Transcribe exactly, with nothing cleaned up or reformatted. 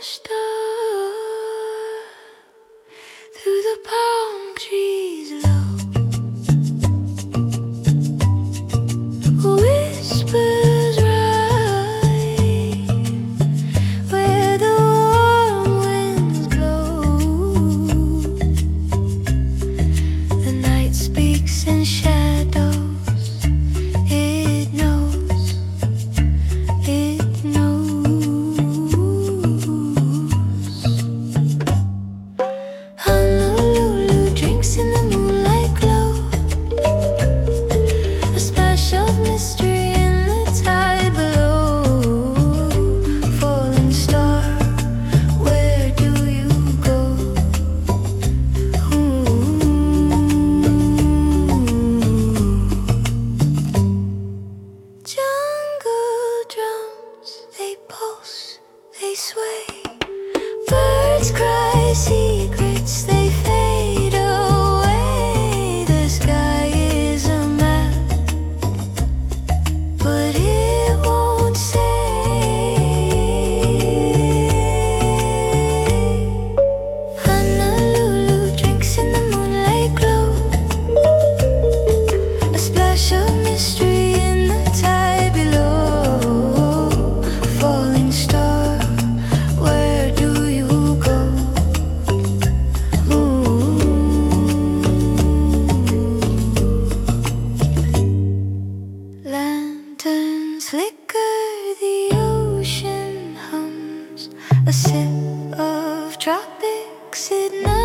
star through the palm trees low. Whispers right where the warm winds blow. The night speaks in shadows. It knows, it knows. Honolulu drinks in the moonlight glow. A splash of mystery in the tide below. Falling star, where do you go? Ooh. Jungle drums, they pulse, they sway. Birds cry secrets, they fade away. The sky is a map, but it won't say. Honolulu drinks in the moonlight glow. A splash of mystery in the tide below. Falling star, where do you go? Ooh. Lanterns flicker, the ocean hums. A sip of tropics at night.